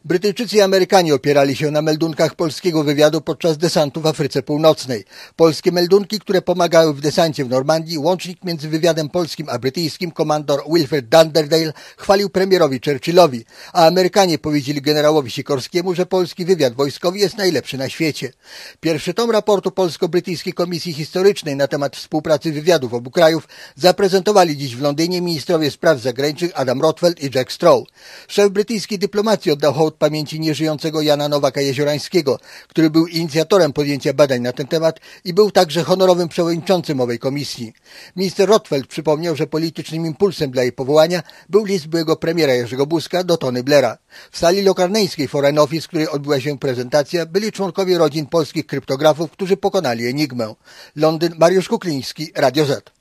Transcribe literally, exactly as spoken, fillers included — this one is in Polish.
Brytyjczycy i Amerykanie opierali się na meldunkach polskiego wywiadu podczas desantu w Afryce Północnej. Polskie meldunki, które pomagały w desancie w Normandii, łącznik między wywiadem polskim a brytyjskim, komandor Wilfred Dunderdale, chwalił premierowi Churchillowi, a Amerykanie powiedzieli generałowi Sikorskiemu, że polski wywiad wojskowy jest najlepszy na świecie. Pierwszy tom raportu Polsko-Brytyjskiej Komisji Historycznej na temat współpracy wywiadów obu krajów zaprezentowali dziś w Londynie ministrowie spraw zagranicznych Adam Rotfeld i Jack Straw. Szef brytyjskiej dyplomacji oddał hołd pamięci nieżyjącego Jana Nowaka-Jeziorańskiego, który był inicjatorem podjęcia badań na ten temat i był także honorowym przewodniczącym owej komisji. Minister Rotfeld przypomniał, że politycznym impulsem dla jej powołania był list byłego premiera Jerzego Buzka do Tony Blaira. W sali lokarneńskiej Foreign Office, w której odbyła się prezentacja, byli członkowie rodzin polskich kryptografów, którzy pokonali enigmę. Londyn, Mariusz Kukliński, Radio Z.